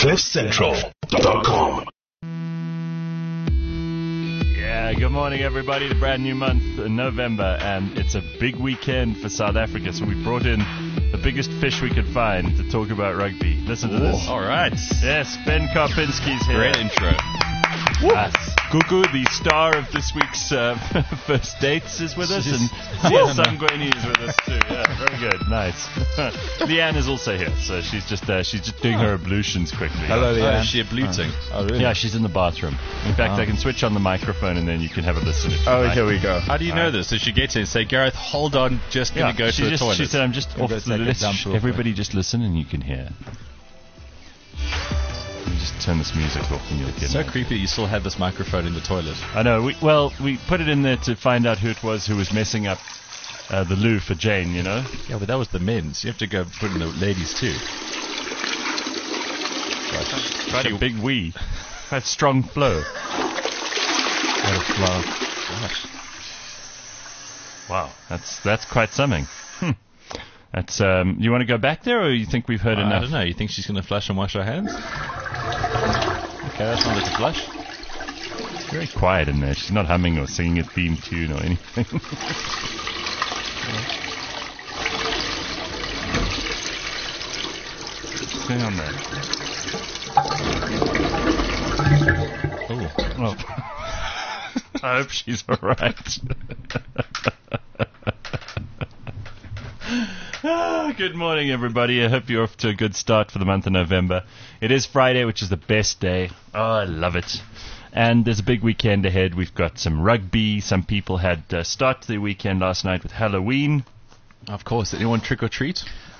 CliffCentral.com. Yeah, good morning, everybody. The brand new month in November, and it's a big weekend for South Africa. So we brought in the biggest fish we could find to talk about rugby. Listen to this. All right. Yes, Ben Karpinski's here. Great intro. Gugu, the star of this week's First Dates, is with us, and Sia Sangweni is with us too. Yeah, very good, nice. Leanne is also here, so she's just doing her ablutions quickly. Hello, Leanne. Is she abluting? Oh, really? Yeah, she's in the bathroom. In fact, I can switch on the microphone, and then you can have a listen. If you like. Here we go. How do you know this? So she gets in and say, Gareth, hold on, just going to go to the toilet. She said, I'm just off go the take a list. dump real Everybody just listen, and you can hear. Let me just turn this music off, and you'll get So it. creepy you still have this microphone in the toilet. I know. We put it in there to find out who it was who was messing up the loo for Jane, you know? Yeah, but that was the men's. You have to go put in the ladies too. Quite a big wee. Quite strong flow. Quite a flow. Gosh. Wow, that's quite something. That's you want to go back there, or you think we've heard enough? I don't know. You think she's going to flush and wash her hands? Okay, that's not like a flush. Very quiet in there. She's not humming or singing a theme tune or anything. What's going on there? Oh. I hope she's all right. Good morning, everybody. I hope you're off to a good start for the month of November. It is Friday, which is the best day. Oh, I love it. And there's a big weekend ahead. We've got some rugby. Some people had start their weekend last night with Halloween. Of course. Anyone trick or treat?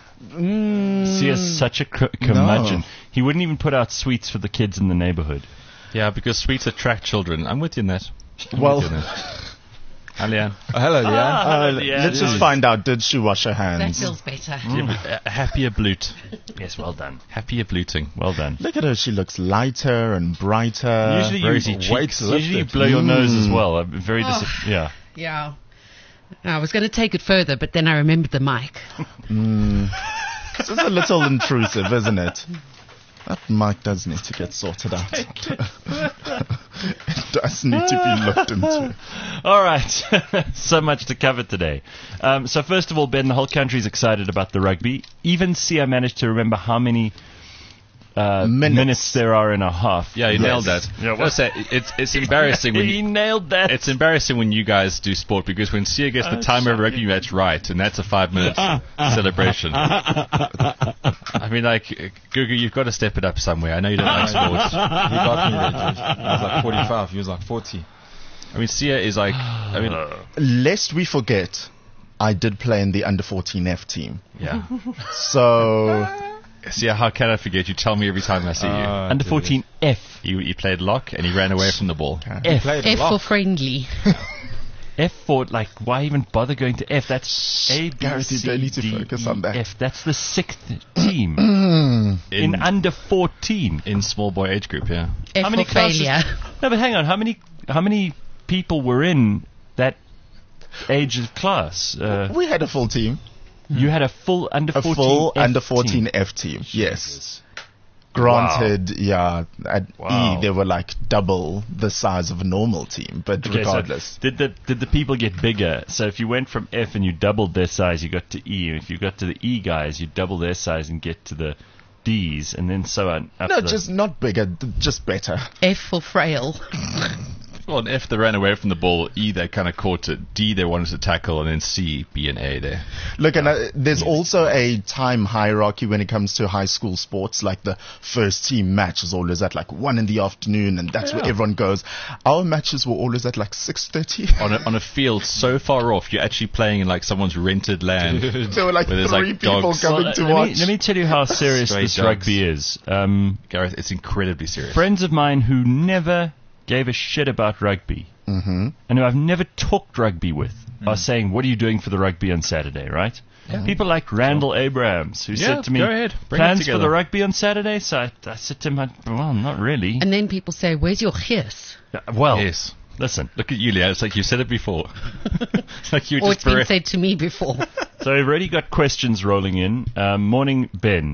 See, is such a curmudgeon. He wouldn't even put out sweets for the kids in the neighborhood. Yeah, because sweets attract children. I'm with you in that. Well, Hi, Leanne. hello, Leanne. Hello, Leanne. Let's just find out, did she wash her That hands? feels better. Happy ablute. Yes, well done. Happy abluting. Well done. Look at her, she looks lighter and brighter. Usually rosy you, cheeks. usually you blow your nose as well. I'm very yeah. Yeah. I was going to take it further, but then I remembered the mic. This is a little intrusive, isn't it? That mic does need to get sorted out. It does need to be looked into. All right. So much to cover today. So first of all, Ben, the whole country's excited about the rugby. Even Sia managed to remember how many minutes there are in a half. Yeah, you nailed that. Yeah, I say, it's embarrassing when He nailed that. It's embarrassing when you guys do sport, because when Sia gets the timer of a rugby match right, and that's a 5-minute celebration. I mean, like, Gugu, you've got to step it up somewhere. I know you don't like sports. He got me there, George. I was like 45, he was like 40. I mean, Sia is like, Lest we forget, I did play in the under-14 F team. yeah. So, Sia, how can I forget? You tell me every time I see you. Under 14 F. You played lock, and he ran away from the ball. F. F for friendly. F for, like, why even bother going to F? That's A, B, Gareth, you C, don't need to D, focus E, on that. F. That's the 6th team. in under 14. In small boy age group, yeah. F How many for failure. No, but hang on. How many people were in that age of class? we had a full team. You had a full under 14 A full F under-14 team. F team, yes. Granted, yeah, at Wow. E they were like double the size of a normal team, but Okay, regardless. so did the people get bigger? So if you went from F and you doubled their size, you got to E. If you got to the E guys, you double their size and get to the D's, and then so on. Up No, the, just not bigger, just better. F for frail. Well, an F, they ran away from the ball. E, they kind of caught it. D, they wanted to tackle. And then C, B, and A there. Look, and there's also a time hierarchy when it comes to high school sports. Like the first team match is always at like 1 in the afternoon, and that's where everyone goes. Our matches were always at like 6:30. On a field so far off, you're actually playing in like someone's rented land. There were like where 3 there's, like, people dogs. coming to let watch. me tell you how serious Stray this dogs. rugby is. Gareth, it's incredibly serious. Friends of mine who never gave a shit about rugby, and who I've never talked rugby with, are saying, "What are you doing for the rugby on Saturday?" Right? People like Randall Abrahams, who said to me, go ahead. Bring it "Plans for together." the rugby on Saturday?" So I said to him, "Well, not really." And then people say, where's your gears? Well, Yes. listen. Look at you, Leah. It's like you said it before. It's like you Or just it's been said to me before. So we've already got questions rolling in. Morning, Ben.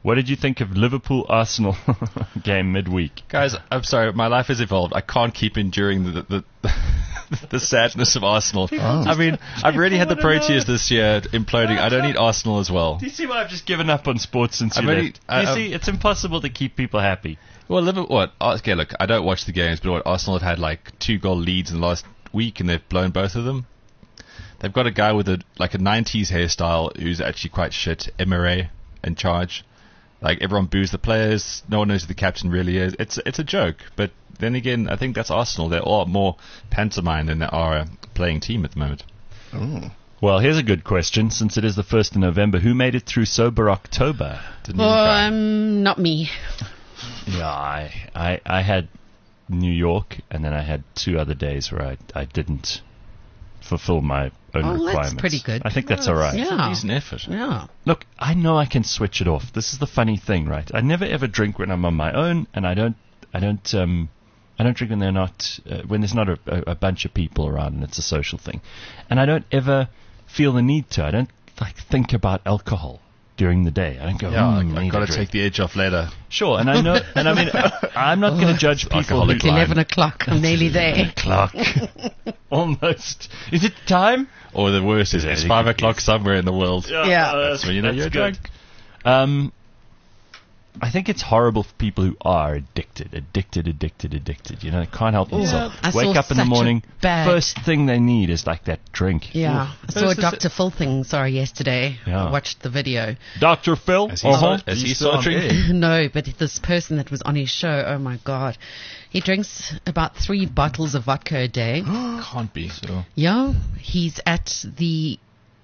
What did you think of Liverpool-Arsenal game midweek? Guys, I'm sorry, my life has evolved. I can't keep enduring the the sadness of Arsenal. I mean, I've already had the Proteas this year imploding. I don't need Arsenal as well. Do you see why I've just given up on sports since you already, left? You see, it's impossible to keep people happy. Well, okay, look, I don't watch the games, but Arsenal have had like 2-goal leads in the last week, and they've blown both of them. They've got a guy with a 90s hairstyle who's actually quite shit, Emery, in charge. Like, everyone boos the players. No one knows who the captain really is. It's a joke. But then again, I think that's Arsenal. They're a lot more pantomime than they are a playing team at the moment. Oh. Well, here's a good question. Since it is the 1st of November, who made it through Sober October? Not me. Yeah, I had New York, and then I had 2 other days where I didn't fulfill my own requirements. That's pretty good. I think that's all right. Yeah. It's an effort. Yeah. Look, I know I can switch it off. This is the funny thing, right? I never ever drink when I'm on my own, and I don't drink when they're not when there's not a bunch of people around and it's a social thing, and I don't ever feel the need to. I don't think about alcohol during the day. I don't go, I've got to take the edge off later. Sure, and I know, and I mean, I'm not going to judge people. It's 11 o'clock. I'm nearly there. O'clock. Almost. Is it time? Or the worst is it's 5 o'clock somewhere in the world. Yeah. That's when you know you're good. drunk. I think it's horrible for people who are addicted. You know, they can't help themselves. I Wake saw up in the such a morning, bad- first thing they need is like that drink. Yeah. I saw a Dr. Phil thing, yesterday. Yeah. I watched the video. Dr. Phil? Is he still drinking? No, but this person that was on his show, oh my God. He drinks about 3 bottles of vodka a day. Can't be. So. Yeah. He's at the...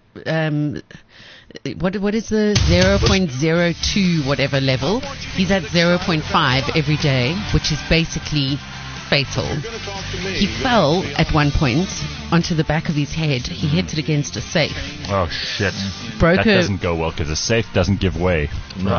what is the 0.02 whatever level? He's at 0.5 every day, which is basically fatal. He fell at one point onto the back of his head. He hit it against a safe. Oh, shit. Broke that doesn't go well because a safe doesn't give way.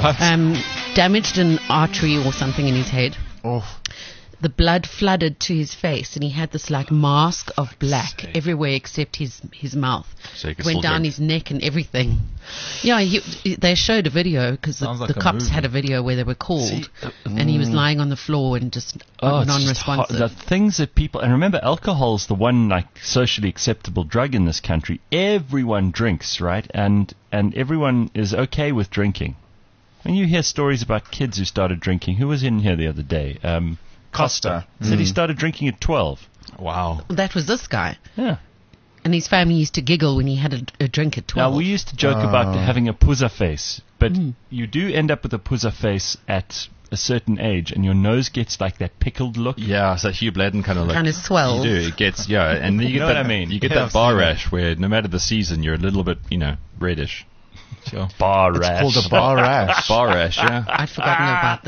Damaged an artery or something in his head. Oh. The blood flooded to his face, and he had this mask of black everywhere except his mouth. So he could went still down drink. his neck and everything. Yeah, they showed a video because the cops had a video where they were called, and he was lying on the floor and just non-responsive. The things that people, and remember, alcohol's the one socially acceptable drug in this country. Everyone drinks, right? And everyone is okay with drinking. And you hear stories about kids who started drinking. Who was in here the other day? Costa said he started drinking at 12. Wow. That was this guy. Yeah. And his family used to giggle when he had a drink at 12. Now, we used to joke about having a puzza face, but you do end up with a puzza face at a certain age, and your nose gets like that pickled look. Yeah, it's that Hugh Bledden kind of look. Kind of swells. You do. It gets, and then you get know that, what I mean? You get that bar rash where no matter the season, you're a little bit, reddish. Sure. Bar rash. It's called a bar rash. Bar rash, yeah. I'd forgotten about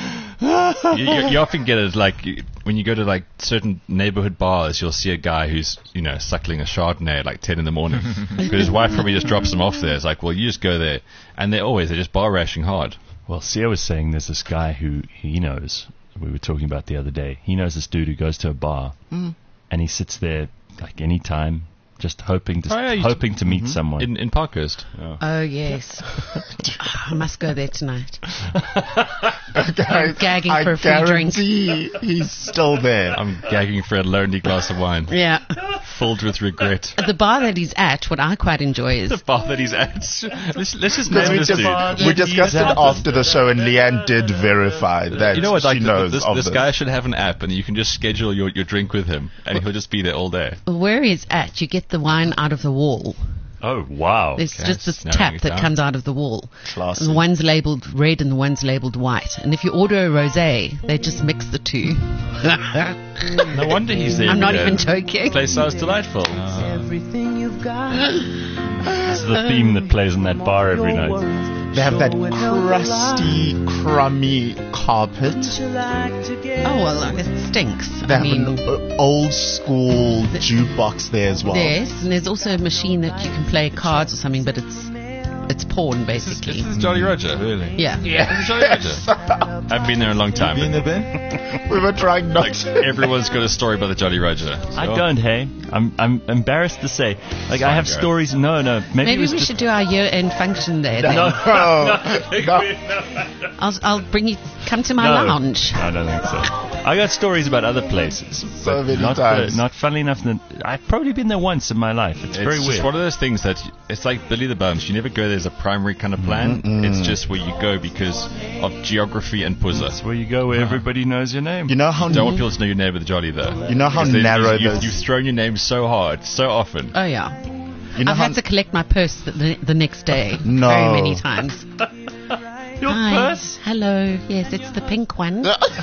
that. You often get it when you go to certain neighborhood bars, you'll see a guy who's suckling a Chardonnay at 10 in the morning because his wife probably just drops him off there. It's like, well, you just go there, and they're just bar rashing hard. Well, Sia was saying there's this guy who he knows. We were talking about the other day. He knows this dude who goes to a bar and he sits there any time. Just hoping to meet someone. In Parkhurst. Oh, yes. I must go there tonight. Guys, I'm gagging for a free drink. He's still there. I'm gagging for a lonely glass of wine. Yeah. Filled with regret. The bar that he's at, what I quite enjoy is... The bar that he's at. Let's just name this dude. We discussed it after the show, and Leanne did verify that she knows this guy should have an app, and you can just schedule your drink with him, and he'll just be there all day. Where he's at, you get the wine out of the wall. Oh, wow. There's just this tap that comes out of the wall. Classy. And the one's labelled red and the one's labelled white. And if you order a rosé, they just mix the two. No wonder he's there. I'm not even joking. The place sounds delightful. Everything you've got. This is the theme that plays in that bar every night. They have that crusty, crummy carpet. Oh, well, it stinks. They have an old school jukebox there as well. Yes, and there's also a machine that you can play cards or something, but it's It's porn, basically. This is Jolly Roger. Really? Yeah. This is Jolly Roger. I've been there a long time. Been there, Ben? We were trying not to. Everyone's got a story about the Jolly Roger. I don't, hey. I'm embarrassed to say. Like, I have Gareth. stories. No. Maybe it Maybe was we just should do our year-end function there. then. No. I'll bring you. Come to my No. lounge. I don't think so. I got stories about other places. So but many not, times. not funnily enough. I've probably been there once in my life. It's very just weird. one of those things that it's like Billy the Bums. You never go there as a primary kind of plan. It's just where you go because of geography and puzza. That's where you go where everybody knows your name. You know how Don't want people to know your name with the Jolly though. You know how Because then narrow you've those. thrown your name so hard, so often. Oh yeah. You know I've how had to collect my purse the next day. No. Very many times. Your Hi. purse? Hello. Yes, it's the pink one.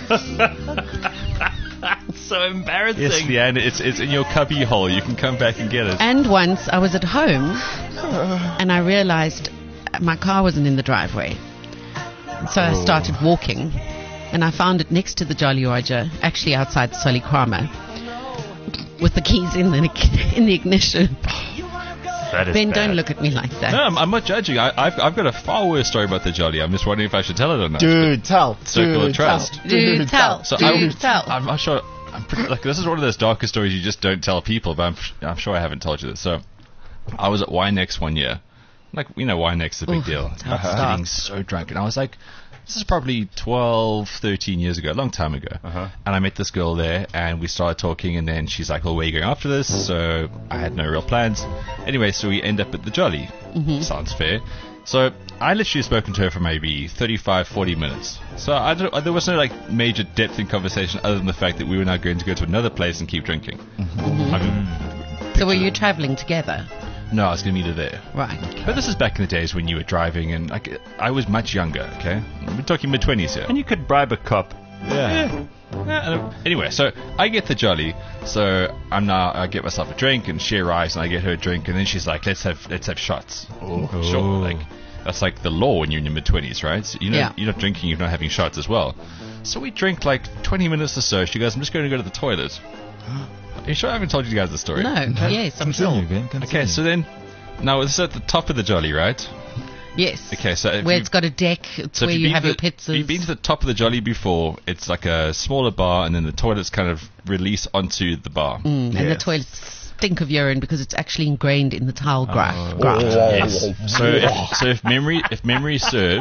It's so embarrassing. Yes, Leanne, it's in your cubby hole. You can come back and get it. And once I was at home and I realized my car wasn't in the driveway. So I started walking and I found it next to the Jolly Roger, actually outside Solikrama, with the keys in the ignition. That is Ben, bad. don't look at me like that. No, I'm not judging. I've got a far worse story about the Jolly. I'm just wondering if I should tell it or not. Dude, tell. Circle of Dude, trust. tell. Do tell. So Do tell. I'm not sure. I'm pretty, like, this is one of those darker stories you just don't tell people, but I'm sure I haven't told you this. So I was at Winex one year. Like, you know, Winex is a big Oof, deal. that's how it I was getting so drunk. And I was like, this is probably 12, 13 years ago, a long time ago. And I met this girl there, and we started talking, and then she's like, well, where are you going after this? So I had no real plans. Anyway, so we end up at the Jolly. Sounds fair. So I literally spoken to her for maybe 35, 40 minutes. So there was no like major depth in conversation other than the fact that we were now going to go to another place and keep drinking. I mean, So were you traveling together? no, I was going to meet her there. Right. But this is back in the days when you were driving, and like I was much younger. Okay, we're talking mid-20s here. And you could bribe a cop. Yeah. Anyway, so I get the Jolly. So I get myself a drink, and she arrives, and I get her a drink, and then she's like, "Let's have shots." Sure. Like that's like the law when you're in your mid-20s, right? So, Yeah. you're not drinking, you're not having shots as well. So we drink like 20 minutes or so. She goes, "I'm just going to go to the toilet." Are you sure I haven't told you guys the story? No. Yes, I'm Continue, sure. Ben. Continue. Okay, so then, now this is at the top of the Jolly, right? Yes. Okay, so if Where you- it's got a deck. It's So where if you you've have been your to the- pizzas. If you've been to the top of the Jolly before, it's like a smaller bar, and then the toilets kind of release onto the bar. And the Yes. toilets stink of urine because it's actually ingrained in the tile graft. Yes. So if memory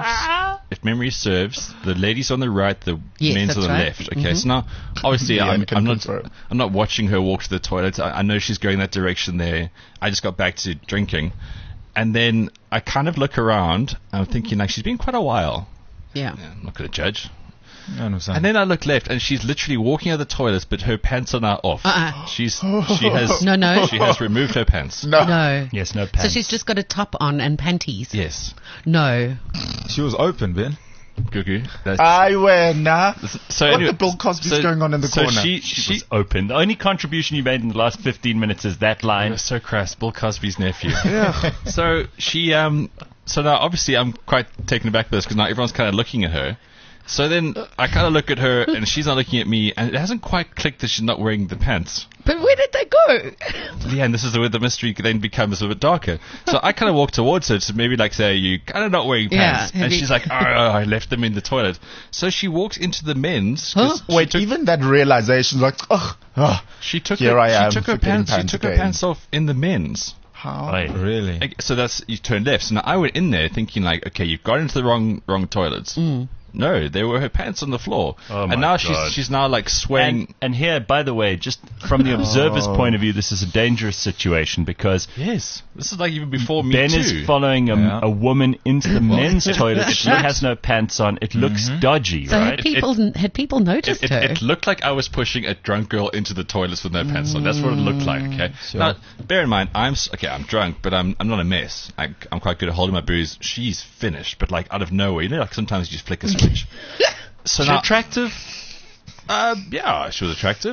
serves, the ladies on the right, the Yes, men's on that's the right. left. Okay, so now obviously Leanne can I'm not confirm. I'm not watching her walk to the toilet. I know she's going that direction there. I just got back to drinking, and then I kind of look around. And I'm thinking like she's been quite a while. Yeah. I'm not going to judge. I understand. And then I look left, and she's literally walking out of the toilets, but her pants are now off. She has No. she has removed her pants. No. Yes, no So pants. she's just got a top on and panties. Yes, No. She was open, Ben. Gugu. That's, I win. so What anyway, the Bill Cosby's going on in the so corner? She was open. The only contribution you made in the last 15 minutes is that line. You're so crass, Bill Cosby's nephew. So she so now obviously I'm quite taken aback by this because now everyone's kind of looking at her. So then I kind of look at her and she's not looking at me, and it hasn't quite clicked that she's not wearing the pants. But where did they go? Yeah, and this is where the mystery then becomes a bit darker. So I kind of walk towards her to maybe like say, you kind of not wearing Yeah, pants. have And you- she's like, oh, I left them in the toilet. So she walks into the men's. 'cause Huh? she Wait, took- even that realization, like, she took here her, I am she took her forgetting pants. She pants took her again. pants off in the men's. how? Oi. Really? Like, so that's you turn left. So now I went in there thinking like, okay, you've got into the wrong toilets. No, there were her pants on the floor, Oh my and now God. she's now like swaying. And here, by the way, just from the observer's point of view, this is a dangerous situation because Yes, this is like even before me Ben too. is following Yeah. a woman into the men's toilet. She has no pants on. It looks dodgy, So right? had people noticed her? It looked like I was pushing a drunk girl into the toilets with no pants on. That's what it looked like. Okay. Sure. Now, bear in mind, I'm drunk, but I'm not a mess. I'm quite good at holding my booze. She's finished, but like out of nowhere, you know, like sometimes you just flick a switch. So She now, attractive? yeah, she was attractive.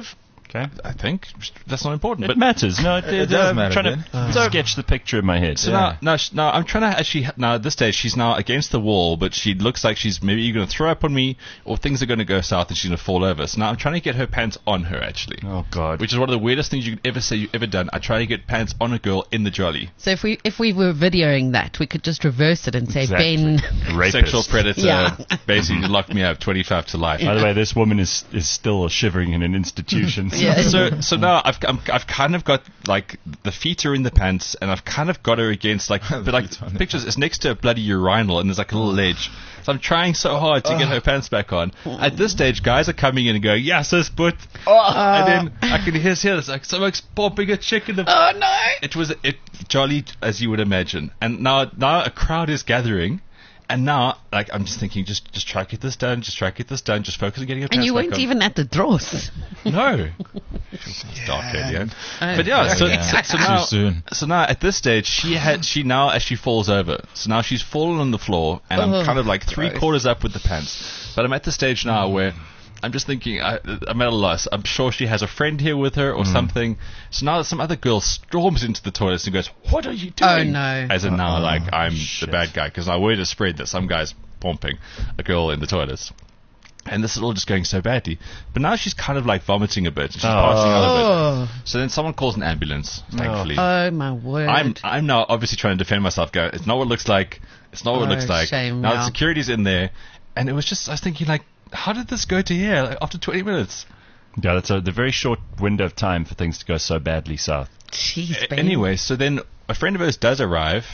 Okay. I think that's not important. It But matters. No, It does matter, trying to Ben. sketch the picture in my head. so now I'm trying to actually now at this stage she's now against the wall, but she looks like she's maybe going to throw up on me, or things are going to go south and she's going to fall over. So now I'm trying to get her pants on her actually. Oh God. Which is one of the weirdest things you could ever say you've ever done. I try to get pants on a girl in the jolly. So if we were videoing that, we could just reverse it and say Ben. Rapist. Sexual predator, Yeah. basically locked me up 25 to life. By the way, this woman is still shivering in an institution. Yeah. So now I've kind of got like the feet are in the pants, and I've kind of got her against like but like feet on the pictures. It's next to a bloody urinal, and there's like a little ledge. So I'm trying so hard to get her pants back on. At this stage, guys are coming in and going, "Yes, sis, but," and then I can hear this like someone's popping a chick in the. Oh no! It was jolly as you would imagine, and now a crowd is gathering. And now, like, I'm just thinking, just try to get this done, just focus on getting your pants And you back weren't on. even at the dross. No. It's dark earlier. Oh. But yeah, so, Yeah. so Too now, soon. so now at this stage, she now as she falls over, so now she's fallen on the floor, and I'm Oh, kind of like three gross. quarters up with the pants. But I'm at the stage now where I'm just thinking, I'm at a loss. I'm sure she has a friend here with her or something. So now some other girl storms into the toilets and goes, "What are you doing?" Oh, no. As in now, like, I'm shit. the bad guy, because I word has spread that some guy's pumping a girl in the toilets. And this is all just going so badly. But now she's kind of like vomiting a bit. And she's passing out a bit. Oh, So then someone calls an ambulance, thankfully. oh my word! I'm now obviously trying to defend myself, going, it's not what it looks like. It's not what it Oh, looks like. shame, Now yeah. the security's in there. And it was just, I was thinking, like, how did this go to here like, after 20 minutes? Yeah, that's the very short window of time for things to go so badly south. Jeez, Ben. Anyway, so then a friend of hers does arrive.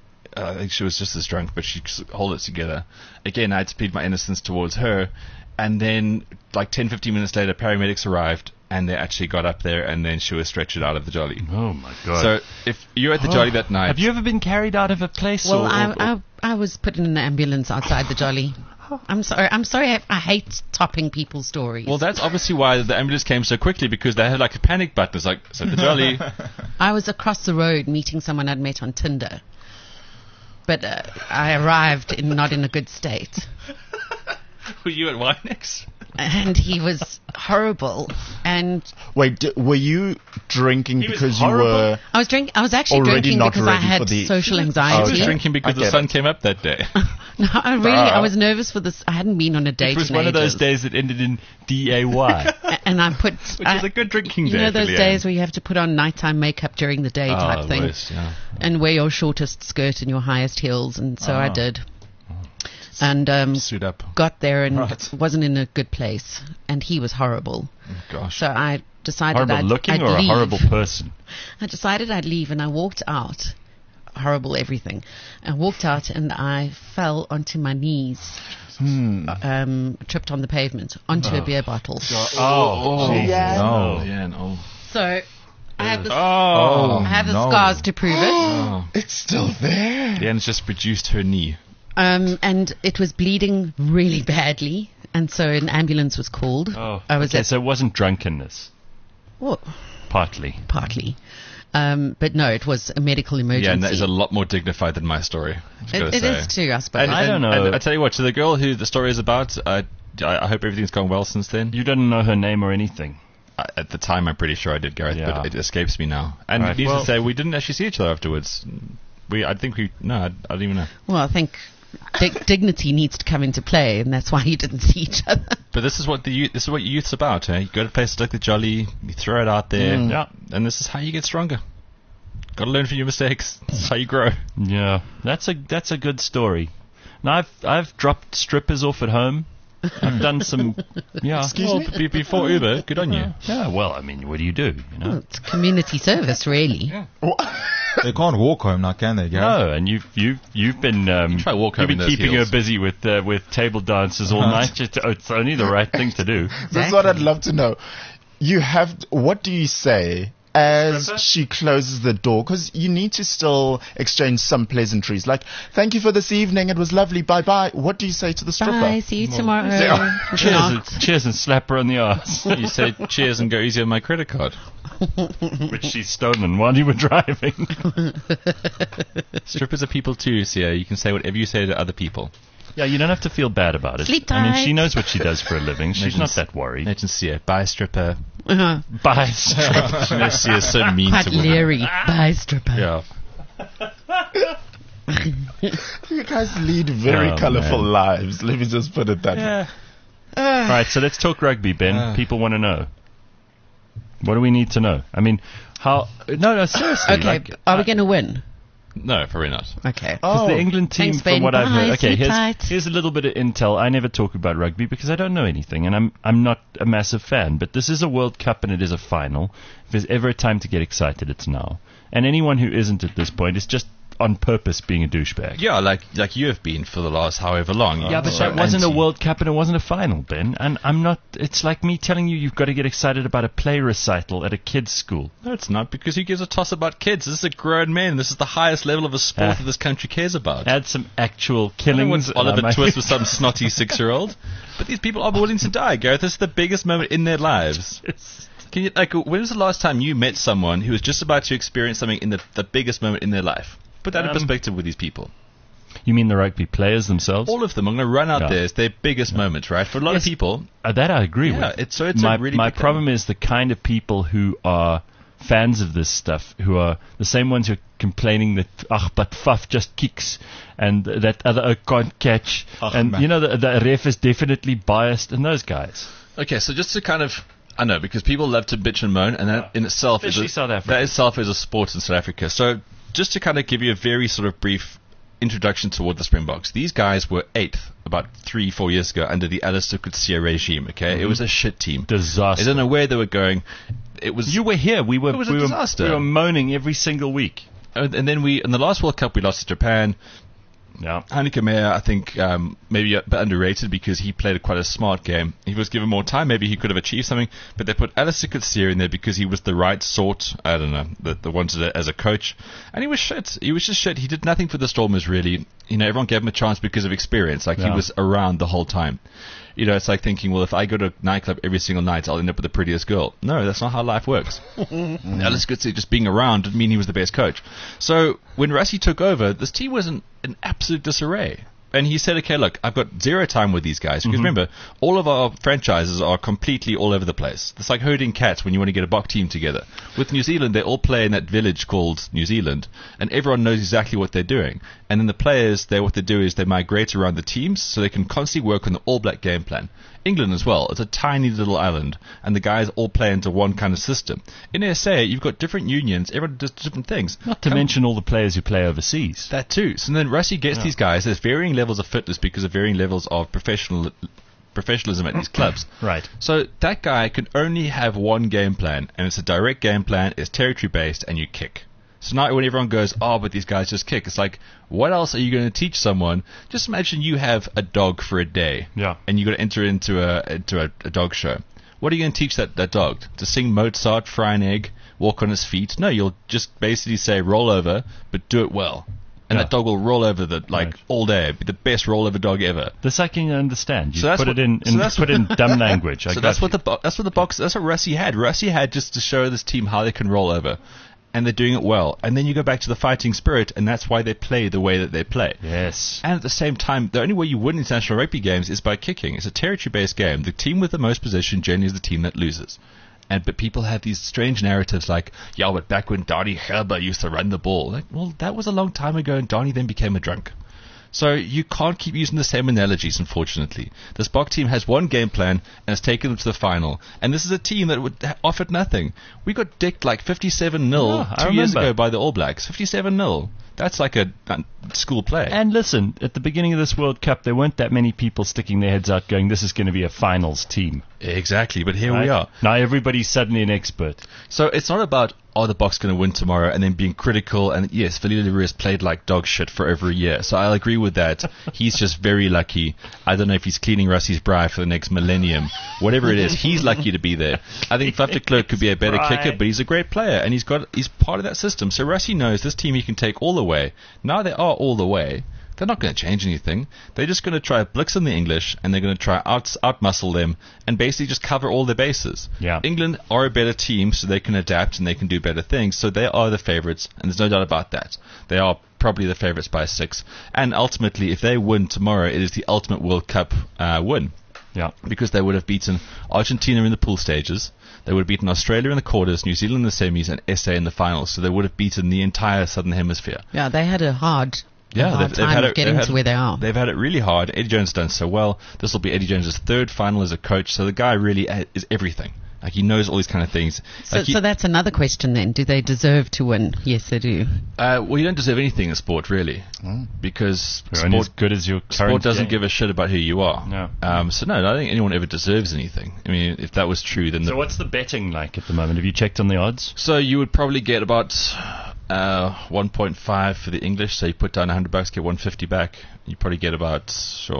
I think she was just as drunk, but she hold it together. Again, I had to plead my innocence towards her. And then, like 10, 15 minutes later, paramedics arrived, and they actually got up there, and then she was stretchered out of the jolly. Oh my God. So if you're at the jolly that night, have you ever been carried out of a place? Well, or I was put in an ambulance outside the jolly. I'm sorry. I hate topping people's stories. well, that's obviously why the ambulance came so quickly, because they had like a panic button. It's like, so the jolly. I was across the road meeting someone I'd met on Tinder, but I arrived not in a good state, Were you at Winex? and he was horrible. And Wait, were you drinking was because you horrible? were? I was actually Already drinking not because I ready had for the- social I anxiety. was Okay. drinking because I the get sun it. came up that day. No, I was nervous for this. I hadn't been on a date it was in one of those ages. days that ended in DAY. And I put Which is a good drinking you day. know for those Leanne. days where you have to put on nighttime makeup during the day type thing, worse, yeah. and wear your shortest skirt and your highest heels, and so I did. And Suit up. got there and Right. wasn't in a good place, and he was horrible. Gosh. So I decided Horrible I'd looking or leave. a horrible person? I decided I'd leave, and I walked out. Horrible everything. I walked out and I fell onto my knees, tripped on the pavement, onto a beer bottle. Jesus, no. Yeah, no. So I have the, Oh, I have the no. scars to prove it. Oh. It's still there. Leanne's just reduced her knee. And it was bleeding really badly, and so an ambulance was called. Oh, I was okay, at so it wasn't drunkenness, well, partly. partly, but no, it was a medical emergency. Yeah, and that is a lot more dignified than my story. It is too, I suppose. And, I don't know. And I tell you what, to the girl who the story is about, I hope everything's gone well since then. You didn't know her name or anything. At the time, I'm pretty sure I did, Gareth, Yeah. but it escapes me now. And Right, needless well- to say, we didn't actually see each other afterwards. I don't even know. Well, I think dignity needs to come into play, and that's why you didn't see each other. But this is what youth's about, eh? You go to places like the Jolly, you throw it out there, Yeah. and this is how you get stronger. Got to learn from your mistakes. This is how you grow. Yeah, that's a good story. Now I've dropped strippers off at home. I've done some. Yeah. Excuse me? Before Uber, good on you. Yeah. Well, I mean, what do? You know. It's community service, really. They can't walk home now, can they, Gary? No, and you've been try walk you've home in been those keeping heels. her busy with table dances all night. It's only the right thing to do. This is what I'd love to know. What do you say as she closes the door? Because you need to still exchange some pleasantries. Like, thank you for this evening. It was lovely. Bye-bye. What do you say to the stripper? Bye, see you tomorrow. Cheers and slap her on the arse, You say cheers and go easy on my credit card. which she's stolen while you were driving. Strippers are people too, Sia. You can say whatever you say to other people. Yeah, you don't have to feel bad about it. Sleep I mean, tight. she knows what she does for a living. She's not that worried. Nathan Sia, buy a stripper, Bijstrup. Messi is so mean Quite to women. leery. Bijstrup. Yeah. You guys lead very Oh, colorful man. lives. Let me just put it that way. All right, so let's talk rugby, Ben. People want to know. What do we need to know? I mean, how... No, seriously. Okay, like, are we going to win? No, probably not. Okay. Because the England team, Thanks, from Ben. what I've heard... Bye, Okay, sleep tight. here's a little bit of intel. I never talk about rugby because I don't know anything, and I'm not a massive fan. But this is a World Cup and it is a final. If there's ever a time to get excited, it's now. And anyone who isn't at this point is just on purpose being a douchebag. Yeah, like you have been for the last however long. Yeah, but So that wasn't a anti- World Cup and it wasn't a final, Ben. And I'm not... It's like me telling you you've got to get excited about a play recital at a kid's school. No, it's not, because who gives a toss about kids? This is a grown man. This is the highest level of a sport that this country cares about. Add some actual I don't killings. want Oliver and I might- Twist with some snotty 6-year-old. But these people are willing to die, Gareth. This is the biggest moment in their lives. Can you, like, when was the last time you met someone who was just about to experience something in the biggest moment in their life? Put that in perspective with these people. You mean the rugby players themselves? All of them are going to run out Yeah. there. It's their biggest moments, right? For a lot of Yes. people, That I agree Yeah, with. it's a really my big thing. problem is the kind of people who are fans of this stuff, who are the same ones who are complaining that but Faf just kicks and that other can't catch, and man. you know the ref is definitely biased, and those guys. okay, so just to kind of, I know, because people love to bitch and moan, and that in itself Especially South Africa. that itself is a sport in South Africa. So just to kind of give you a very sort of brief introduction toward the Springboks. These guys were 8th about 3-4 years ago under the Alistair Coetzee regime, okay? It was a shit team. Disaster. I don't know where they were going. It was... You were here. We were. It was a we were, disaster. we were moaning every single week. and then in the last World Cup, we lost to Japan. Yeah. Heineke Meyer, I think, maybe a bit underrated because he played quite a smart game. If he was given more time, maybe he could have achieved something. But they put Alistair Coetzee in there because he was the right sort. I don't know, the wanted it as a coach, and he was shit. He was just shit. He did nothing for the Stormers really. You know, everyone gave him a chance because of experience. Like he Yeah. was around the whole time. You know, it's like thinking, well, if I go to a nightclub every single night, I'll end up with the prettiest girl. No, that's not how life works. Alice Coetzee just being around didn't mean he was the best coach. So when Rassie took over, this team was in absolute disarray. And he said, okay, look, I've got zero time with these guys. Because remember, all of our franchises are completely all over the place. It's like herding cats when you want to get a Bok team together. With New Zealand, they all play in that village called New Zealand. And everyone knows exactly what they're doing. And then the players, what they do is they migrate around the teams so they can constantly work on the all-black game plan. England as well. It's a tiny little island. And the guys all play into one kind of system. In SA, you've got different unions. Everyone does different things. Not to mention all the players who play overseas. That too. So then Rassie gets these guys. There's varying levels of fitness because of varying levels of professionalism at these clubs. Right. So that guy can only have one game plan, and it's a direct game plan. It's territory based, and you kick. So now when everyone goes, oh, but these guys just kick, it's like, what else are you going to teach someone? Just imagine you have a dog for a day, Yeah. and you got to enter into a dog show. What are you going to teach that dog? To sing Mozart, fry an egg, walk on his feet? No, you'll just basically say roll over, but do it well. And Yeah. that dog will roll over Right. all day. Be the best rollover dog ever. This I can understand. You So that's put what- it in, so that's put in dumb language. I So got that's what you. that's what Rassie had. Rassie had just to show this team how they can roll over, and they're doing it well. And then you go back to the fighting spirit, and that's why they play the way that they play. Yes. And at the same time, the only way you win international rugby games is by kicking. It's a territory-based game. The team with the most possession generally is the team that loses. But people have these strange narratives like, yeah, but back when Donnie Gerber used to run the ball. Like, well, that was a long time ago, and Donnie then became a drunk. So you can't keep using the same analogies, unfortunately. This Bok team has one game plan and has taken them to the final. And this is a team that offered nothing. We got dicked like 57-0 Yeah, I 2 years remember. ago by the All Blacks. 57-0. That's like a school play. And listen, at the beginning of this World Cup, there weren't that many people sticking their heads out going, this is going to be a finals team. Exactly, but here Right? we are. Now everybody's suddenly an expert. So it's not about, are the Boks going to win tomorrow, and then being critical. And yes, Villiers has played like dog shit for over a year. So I'll agree with that. He's just very lucky. I don't know if he's cleaning Rassie's braai for the next millennium. Whatever it is, he's lucky to be there. I think Faf de Klerk could be a better Braai. kicker, but he's a great player, and he's part of that system. So Rassie knows this team he can take all the way. Now they are all the way. They're not going to change anything. They're just going to try blitz on the English, and they're going to try out-muscle them, and basically just cover all their bases. Yeah. England are a better team, so they can adapt and they can do better things. So they are the favourites, and there's no doubt about that. They are probably the favourites by 6. And ultimately, if they win tomorrow, it is the ultimate World Cup win. Yeah. Because they would have beaten Argentina in the pool stages, they would have beaten Australia in the quarters, New Zealand in the semis, and SA in the finals. So they would have beaten the entire Southern Hemisphere. Yeah, they had a hard They've time had of getting to where they are. They've had it really hard. Eddie Jones has done so well. This will be Eddie Jones' third final as a coach. So the guy really is everything. Like, he knows all these kind of things. So that's another question then. Do they deserve to win? Yes, they do. Well, you don't deserve anything in sport, really. Because You're only as good as your current sport doesn't game. give a shit about who you are. No. So no, I don't think anyone ever deserves anything. I mean, if that was true, then... So what's the betting like at the moment? Have you checked on the odds? So you would probably get about 1.5 for the English. So you put down $100, get 150 back. You probably get about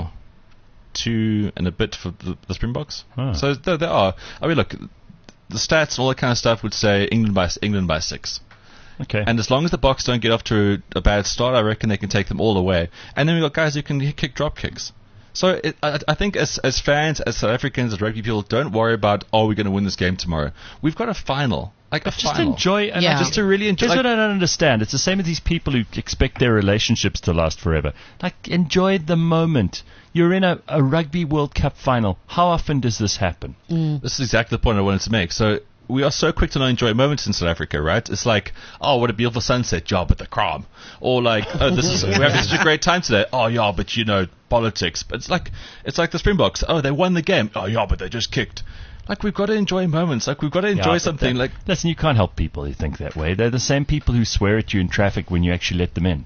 2 and a bit for the Springboks. Oh. So there are. I mean, look, the stats and all that kind of stuff would say England by 6. Okay. And as long as the Boks don't get off to a bad start, I reckon they can take them all the way. And then we've got guys who can kick drop kicks. So I think as fans, as South Africans, as rugby people, don't worry about, we're going to win this game tomorrow. We've got a final. Just enjoy, and just to really enjoy. Here's what I don't understand. It's the same as these people who expect their relationships to last forever. Like, enjoy the moment. You're in a Rugby World Cup final. How often does this happen? This is exactly the point I wanted to make. So we are so quick to not enjoy moments in South Africa, right? It's like, what a beautiful sunset, job at the Kraam. Or like, we're having such a great time today. Oh yeah, but politics. But it's like the Springboks. They won the game. Oh yeah, but they just kicked. Like, we've got to enjoy moments. Like, we've got to enjoy something. Listen, you can't help people who think that way. They're the same people who swear at you in traffic when you actually let them in.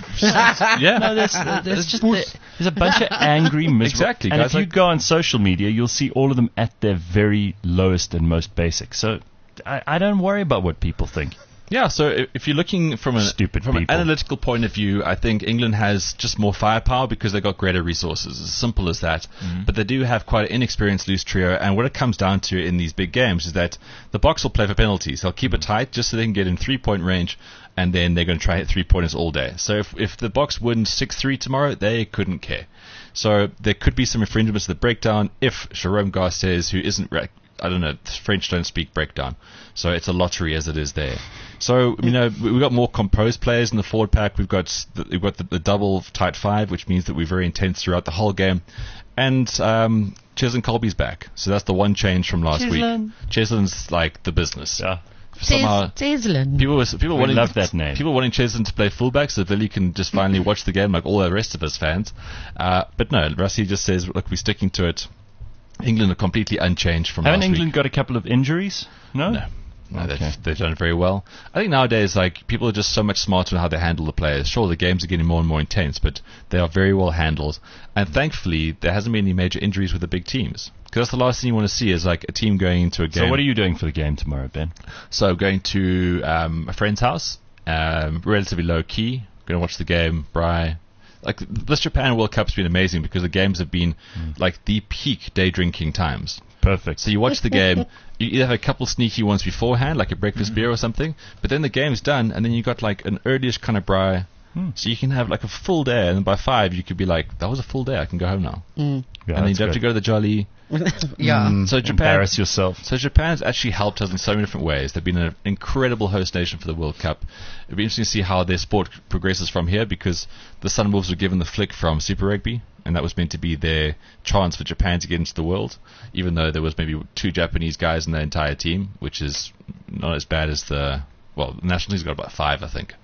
Yeah. No, there's a bunch of angry, miserable. Exactly, And guys, if you go on social media, you'll see all of them at their very lowest and most basic. So I don't worry about what people think. Yeah, so if you're looking from an analytical point of view, I think England has just more firepower because they've got greater resources. As simple as that. But they do have quite an inexperienced loose trio, and what it comes down to in these big games is that the Boks will play for penalties. They'll keep it tight just so they can get in 3-point range, and then they're going to try hit 3-pointers all day. So if the Boks win 6-3 tomorrow, they couldn't care. So there could be some infringements of the breakdown if Jerome Garces, who isn't... I don't know, French don't speak breakdown, so it's a lottery as it is there. So, we've got more composed players in the forward pack. We've got the double tight 5, which means that we're very intense throughout the whole game. And Cheslin Colby's back, so that's the one change from last week. Cheslin's like the business. Yeah. Somehow, Cheslin. People love that name. People wanting Cheslin to play fullback so Billy can just finally watch the game like all the rest of us fans. But no, Rassie just says, look, we're sticking to it. England are completely unchanged from last week. Haven't England got a couple of injuries? No, okay. They've done it very well. I think nowadays, people are just so much smarter on how they handle the players. Sure, the games are getting more and more intense, but they are very well handled. And thankfully, there hasn't been any major injuries with the big teams. Because that's the last thing you want to see is a team going into a game. So what are you doing for the game tomorrow, Ben? So going to a friend's house, relatively low key. Going to watch the game, Bri. This Japan World Cup's been amazing because the games have been the peak day drinking times. Perfect. So you watch the game, you either have a couple sneaky ones beforehand, like a breakfast beer or something, but then the game's done, and then you got an earlyish kind of Bri. So you can have a full day, and then by 5 you could be like, that was a full day, I can go home now. Yeah, and then you don't have to go to the Jolly. Yeah. So Embarrass yourself. So Japan's actually helped us in so many different ways. They've been an incredible host nation for the World Cup. It'll be interesting to see how their sport progresses from here because the Sunwolves were given the flick from Super Rugby, and that was meant to be their chance for Japan to get into the world, even though there was maybe 2 Japanese guys in their entire team, which is not as bad as the national team's got about 5, I think.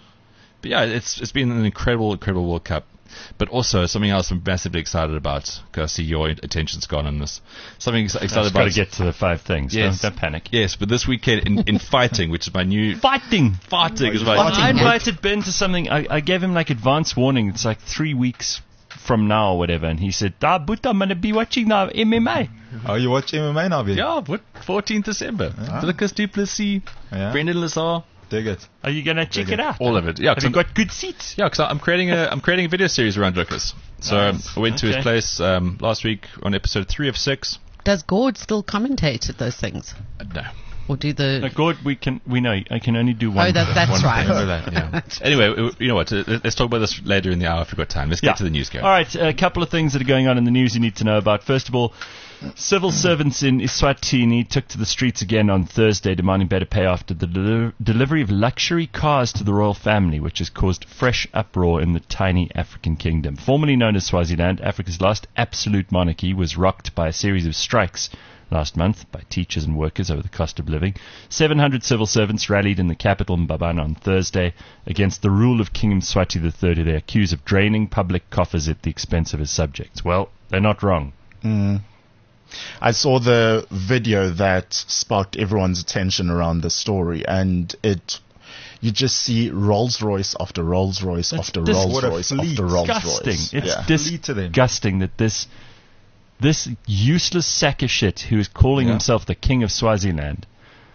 But yeah, it's been an incredible World Cup. But also something else I'm massively excited about because I see your attention's gone on this. Something excited about. Got to get to the 5 things. Yes. Don't panic. Yes, but this weekend in fighting, which is my new fighting is my I invited Ben to something. I gave him advance warning. It's 3 weeks from now or whatever, and he said, but I'm gonna be watching now MMA. Oh, you watch MMA now, Ben? Yeah, 14th December. Lucas du Plessis, Brendan Lazar. Dig it. Are you gonna check it out? All of it. Yeah. Have you got good seats? Yeah, because I'm creating a video series around Lucas. So I went to his place last week on episode 3 of 6. Does Gord still commentate at those things? No. Or do the... Gord, we know, I can only do one. Oh, that's one right. thing. I know that, yeah. Anyway, you know what? Let's talk about this later in the hour if we've got time. Let's get to the news, Gary. All right, a couple of things that are going on in the news you need to know about. First of all, civil servants in Eswatini took to the streets again on Thursday demanding better pay after the delivery of luxury cars to the royal family, which has caused fresh uproar in the tiny African kingdom. Formerly known as Swaziland, Africa's last absolute monarchy was rocked by a series of strikes last month by teachers and workers over the cost of living. 700 civil servants rallied in the capital Mbabane on Thursday against the rule of King Mswati III, who they accuse of draining public coffers at the expense of his subjects. Well, they're not wrong. I saw the video that sparked everyone's attention around the story, and you just see Rolls Royce after Rolls Royce after Rolls Royce after Rolls Royce. It's disgusting that this useless sack of shit who is calling himself the King of Swaziland.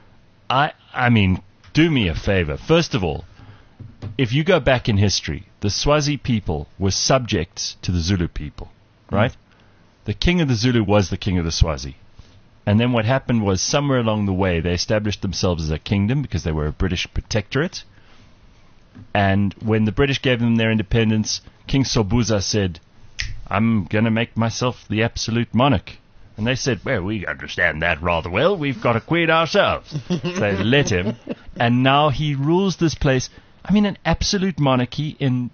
I mean, do me a favor. First of all, if you go back in history, the Swazi people were subjects to the Zulu people, right? The king of the Zulu was the king of the Swazi. And then what happened was somewhere along the way they established themselves as a kingdom because they were a British protectorate. And when the British gave them their independence, King Sobhuza said, I'm going to make myself the absolute monarch. And they said, well, we understand that rather well. We've got a queen ourselves. So they let him. And now he rules this place. I mean, an absolute monarchy in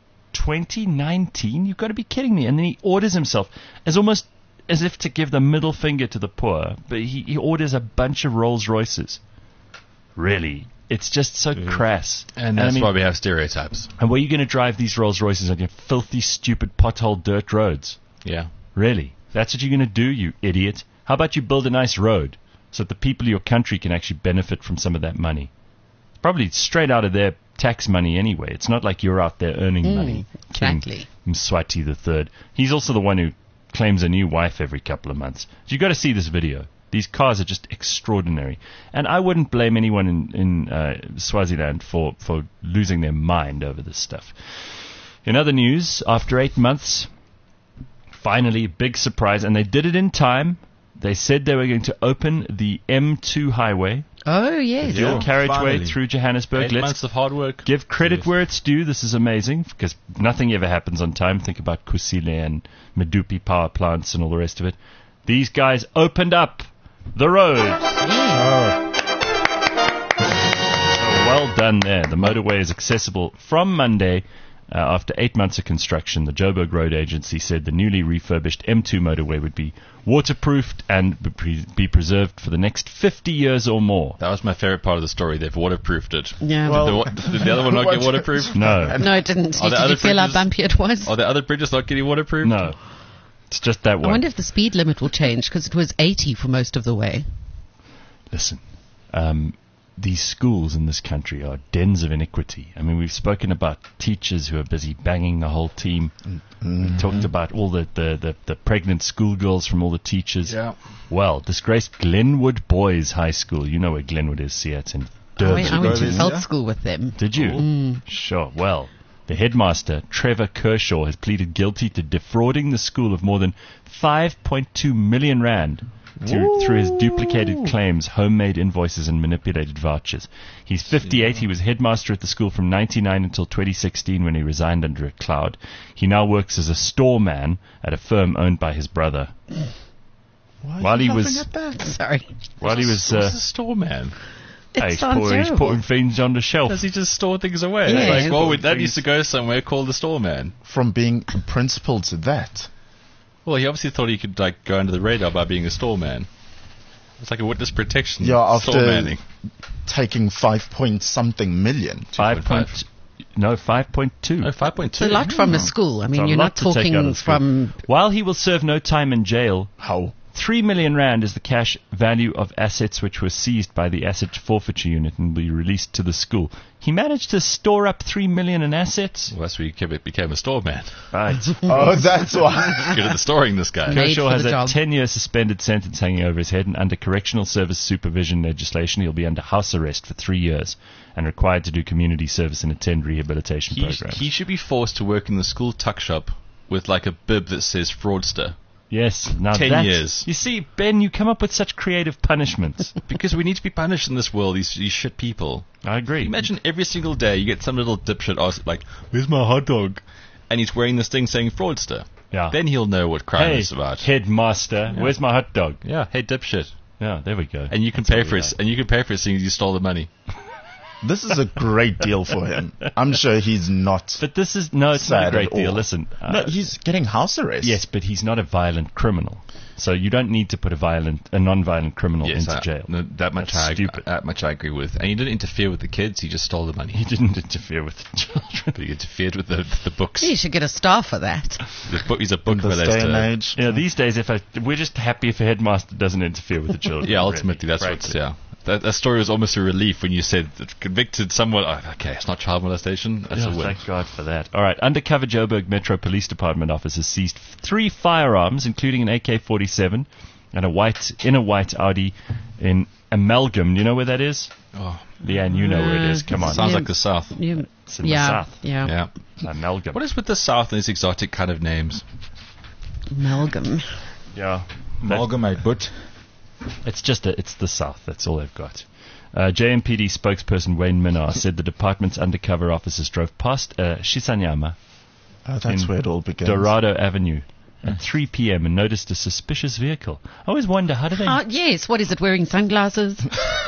2019? You've got to be kidding me. And then he orders himself almost as if to give the middle finger to the poor. But he orders a bunch of Rolls Royces. Really? It's just so crass. And that's why we have stereotypes. And where are you going to drive these Rolls Royces on your filthy, stupid, pothole dirt roads? Yeah. Really? That's what you're going to do, you idiot? How about you build a nice road so that the people of your country can actually benefit from some of that money? It's probably straight out of their tax money anyway. It's not like you're out there earning money. Exactly. King Mswati III. He's also the one who claims a new wife every couple of months. So you've got to see this video. These cars are just extraordinary. And I wouldn't blame anyone in Swaziland for losing their mind over this stuff. In other news, after 8 months, finally, big surprise, and they did it in time. They said they were going to open the M2 highway. Oh, yes. Dual carriageway finally. through Johannesburg. 8 months of hard work. Give credit where it's due. This is amazing because nothing ever happens on time. Think about Kusile and Medupi power plants and all the rest of it. These guys opened up the road. Well done there. The motorway is accessible from Monday. After 8 months of construction, the Joburg Road Agency said the newly refurbished M2 motorway would be waterproofed and be preserved for the next 50 years or more. That was my favorite part of the story. They've waterproofed it. Yeah. Did the other one not get waterproofed? No. No, it didn't. Did you feel how bumpy it was? Are the other bridges not getting waterproofed? No. It's just that I one. wonder if the speed limit will change because it was 80 for most of the way. Listen, these schools in this country are dens of iniquity. I mean, we've spoken about teachers who are busy banging the whole team. We talked about all the pregnant schoolgirls from all the teachers. Yeah. Well, disgraced Glenwood Boys High School. You know where Glenwood is, see it in Durban. I went to health school with them. Did you? Sure. Well, the headmaster, Trevor Kershaw, has pleaded guilty to defrauding the school of more than 5.2 million rand through his duplicated claims, homemade invoices, and manipulated vouchers. He's 58. He was headmaster at the school from 1999 until 2016 when he resigned under a cloud. He now works as a storeman at a firm owned by his brother. While he was Sorry. What's a storeman? he's putting things on the shelf. Does he just store things away? Yeah. Like, well, that used to go somewhere called the storeman. From being a principal to that. Well, he obviously thought he could go under the radar by being a storeman. It's like a witness protection. Yeah, after storemanning. taking 5-point-something million. 5.2. No, 5.2. No, 5.2. It's a lot from a school. I mean, It's a you're lot not to take out talking of school. from... While he will serve no time in jail, How? 3 million rand is the cash value of assets which were seized by the asset forfeiture unit and will be released to the school. He managed to store up 3 million in assets. Well, that's where he became a storeman. Right. Oh, that's why. Good at the storing, this guy. Made Kershaw for has the a job. 10-year suspended sentence hanging over his head, and under correctional service supervision legislation, he'll be under house arrest for 3 years and required to do community service and attend rehabilitation programs. He should be forced to work in the school tuck shop with like a bib that says fraudster. Yes. Now 10 years. You see, Ben, you come up with such creative punishments. Because we need to be punished in this world, these shit people. I agree. Imagine every single day you get some little dipshit ask, like, where's my hot dog? And he's wearing this thing saying fraudster. Yeah. Then he'll know what crime Hey, is about. headmaster, where's my hot dog? Yeah, hey dipshit. Yeah, there we go. And you can pay for it. And you can pay for it seeing you stole the money. This is a great deal for him. I'm sure he's not. But this is, no, it's not a sad great at deal. all. Listen. No, he's getting house arrest. Yes, but he's not a violent criminal. So you don't need to put a non-violent criminal into jail. No, that much That's that much I agree with. And he didn't interfere with the kids, he just stole the money. He didn't interfere with the children. But he interfered with the books. You should get a star for that. He's a In book this day and age. Yeah, these days, we're just happy if a headmaster doesn't interfere with the children. Yeah, ultimately, really, that's what's, frankly. That story was almost a relief when you said that convicted someone. Oh, okay, it's not child molestation. That's a win. Thank God for that. All right, undercover Joburg Metro Police Department officers seized 3 firearms, including an AK-47 and a white Audi in Amalgam. Do you know where that is? Oh, Leanne, you know where it is. Come on. sounds like the South. It's in the south. Yeah. Yeah. Amalgam. What is with the South and these exotic kind of names? Amalgam. Yeah. Amalgamate, but It's the South. That's all they've got. JMPD spokesperson Wayne Minnar said the department's undercover officers drove past Shisanyama That's in where it all begins. Dorado Avenue at 3 p.m. and noticed a suspicious vehicle. I always wonder, how do they... Yes, what is it, wearing sunglasses?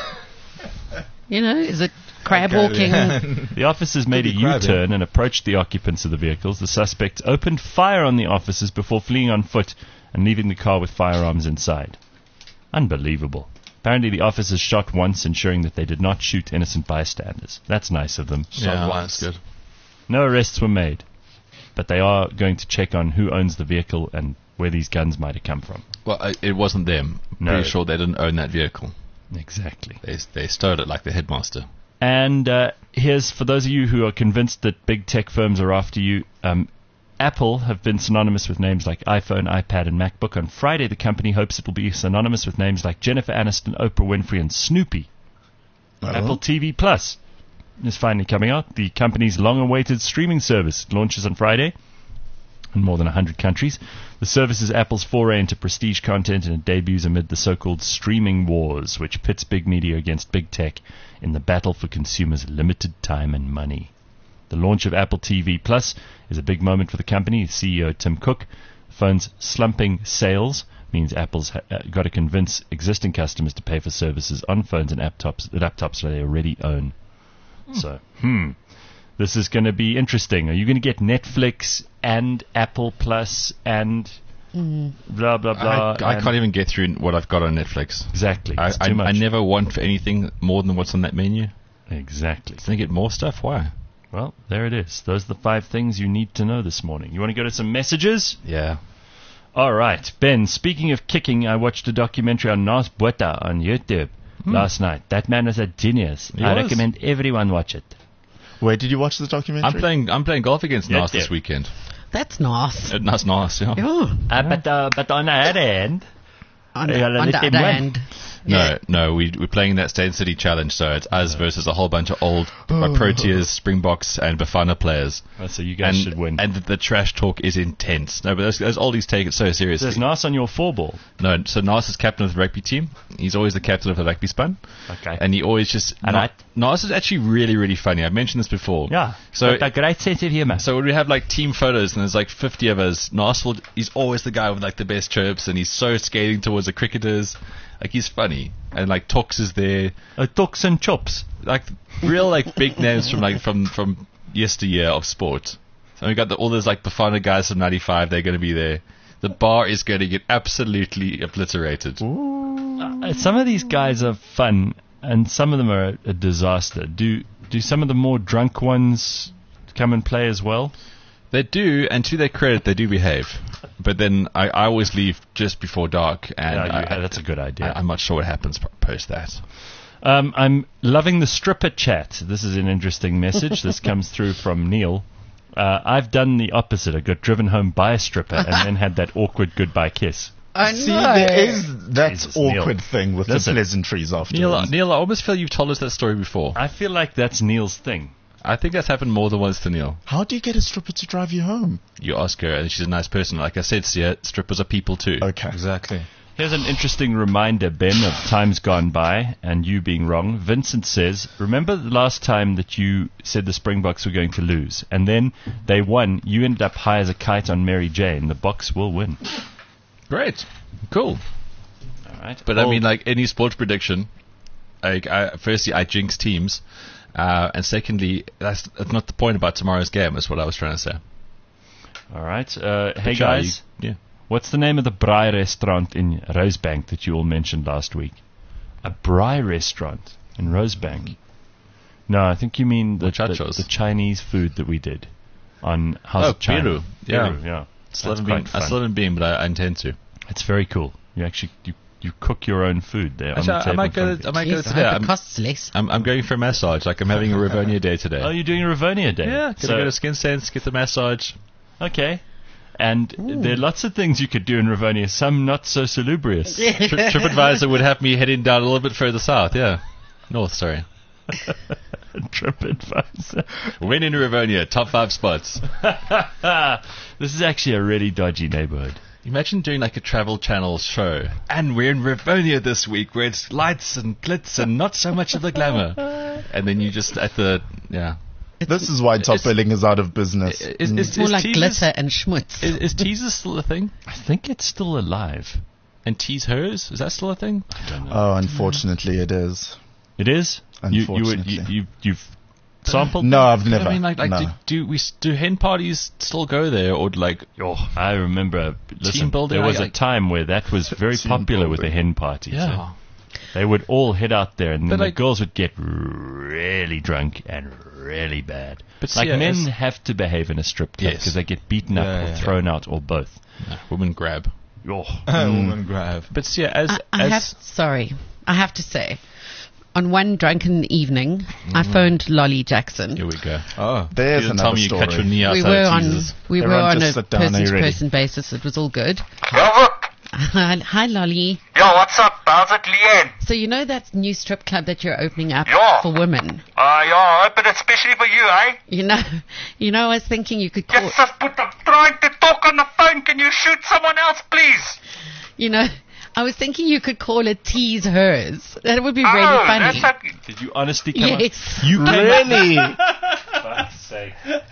Is it crab walking? The officers made a Could be crabbing. U-turn and approached the occupants of the vehicles. The suspect opened fire on the officers before fleeing on foot and leaving the car with firearms inside. Unbelievable. Apparently the officers shot once, ensuring that they did not shoot innocent bystanders. That's nice of them. That's good. No arrests were made, but they are going to check on who owns the vehicle and where these guns might have come from. Well, it wasn't them. No. Pretty sure they didn't own that vehicle. Exactly. They stole it like the headmaster. And here's, for those of you who are convinced that big tech firms are after you, Apple have been synonymous with names like iPhone, iPad, and MacBook. On Friday, the company hopes it will be synonymous with names like Jennifer Aniston, Oprah Winfrey, and Snoopy. Apple TV Plus is finally coming out. The company's long-awaited streaming service launches on Friday in more than 100 countries. The service is Apple's foray into prestige content, and it debuts amid the so-called streaming wars, which pits big media against big tech in the battle for consumers' limited time and money. The launch of Apple TV Plus is a big moment for the company. CEO Tim Cook, the phone's slumping sales means Apple's got to convince existing customers to pay for services on phones and laptops that they already own. So, this is going to be interesting. Are you going to get Netflix and Apple Plus and blah, blah, blah? I can't even get through what I've got on Netflix. Exactly. It's too much. I never want for anything more than what's on that menu. Exactly. Can I get more stuff? Why? Well, there it is. Those are the 5 things you need to know this morning. You want to go to some messages? Yeah. All right. Ben, speaking of kicking, I watched a documentary on Nas Botha on YouTube last night. That man was a genius. I recommend everyone watch it. Where did you watch the documentary? I'm playing golf against Yeah, Nas this yeah. weekend. That's nice. That's nice, yeah. Yeah. But on the other hand... On the Yeah, let him other win. hand. No, we're playing that State City Challenge, so it's us versus a whole bunch of old Proteas, Springboks, and Bafana players. So you guys should win. And the trash talk is intense. No, but those oldies take it so seriously. There's Nas on your 4-ball. No, so Nas is captain of the rugby team. He's always the captain of the rugby spun. Okay. And he always just... Alright. Nas is actually really, really funny. I've mentioned this before. Yeah. So Got a great sense of humor. So when we have like team photos and there's like 50 of us, Nas he's always the guy with like the best chirps, and he's so scathing towards the cricketers. Like, he's funny. And like Tox is there. Tox and Chops. Like real like big names from yesteryear of sport. So we got all those like Bafana guys from '95. They're going to be there. The bar is going to get absolutely obliterated. Some of these guys are fun, and some of them are a disaster. Do some of the more drunk ones come and play as well? They do, and to their credit, they do behave. But then I always leave just before dark, and that's a good idea. I'm not sure what happens post that. I'm loving the stripper chat. This is an interesting message. This comes through from Neil. I've done the opposite. I got driven home by a stripper and then had that awkward goodbye kiss. I See, know. there is that Jesus, awkward Neil. thing with Listen. the pleasantries afterwards. Neil, I almost feel you've told us that story before. I feel like that's Neil's thing. I think that's happened more than once to Neil. How do you get a stripper to drive you home? You ask her, and she's a nice person. Like I said, Sia, strippers are people too. Okay. Exactly. Here's an interesting reminder, Ben, of times gone by and you being wrong. Vincent says, remember the last time that you said the Springboks were going to lose, and then they won. You ended up high as a kite on Mary Jane. The Boks will win. Great. Cool. All right. But I mean, like any sports prediction, firstly, I jinx teams. And secondly, that's not the point about tomorrow's game, is what I was trying to say. All right. Hey, Sure, guys. yeah. What's the name of the braai restaurant in Rosebank that you all mentioned last week? A braai restaurant in Rosebank? No, I think you mean the Muchachos. the Chinese food that we did on House of China. Peru. Yeah. Peru, yeah. I still That's haven't quite been, fun. but I intend to. It's very cool. You actually you cook your own food there on Actually, the table. I might in go front of you. Jeez, I today. hope it costs less. I'm going for a massage. Like I'm having a Rivonia day today. Oh, you're doing a Rivonia day? Yeah, gonna go to Skin Sense, get the massage. Okay. And there are lots of things you could do in Rivonia, some not so salubrious. TripAdvisor would have me heading down a little bit further south. Yeah, north. Sorry. TripAdvisor. When in Rivonia, top 5 spots. This is actually a really dodgy neighborhood. Imagine doing like a Travel Channel show, and we're in Rivonia this week, where it's lights and glitz and not so much of the glamour. And then you just This is why Top Billing is out of business. It's more like glitter and schmutz. Is teasers still a thing? I think it's still alive. And tease hers? Is that still a thing? I don't know. Oh, unfortunately, it is. It is? Unfortunately. You've sampled? No, I've never. I mean, like no. do hen parties still go there, or like? Oh, I remember. Listen, building, there was a like- time where that was very Team popular with the building. hen parties. Yeah. They would all head out there, and then But the like- girls would get really drunk and really bad. But like see, men as- have to behave in a strip club Yes. because they get beaten up Yeah, or yeah. thrown out or both. Women grab. Oh, Woman grab. But see, as I have to say, on one drunken evening, I phoned Lolly Jackson. here we go. Oh. There's You didn't another tell me you story. cut your knee We outside were of on teasers. Everyone a just sit down, are you ready? person-to-person basis. It was all good. Hi, Lolly. Yo, what's up? How's it, Leanne? So you know that new strip club that you're opening up Yeah. for women? Yeah, open it especially for you, eh? You know, I was thinking you could call. Yes, sis, but I'm trying to talk on the phone. Can you shoot someone else, please? I was thinking you could call it Tease Hers. That would be really funny. That's okay. did you honestly come up? Yes. You came Really? Fuck's sake.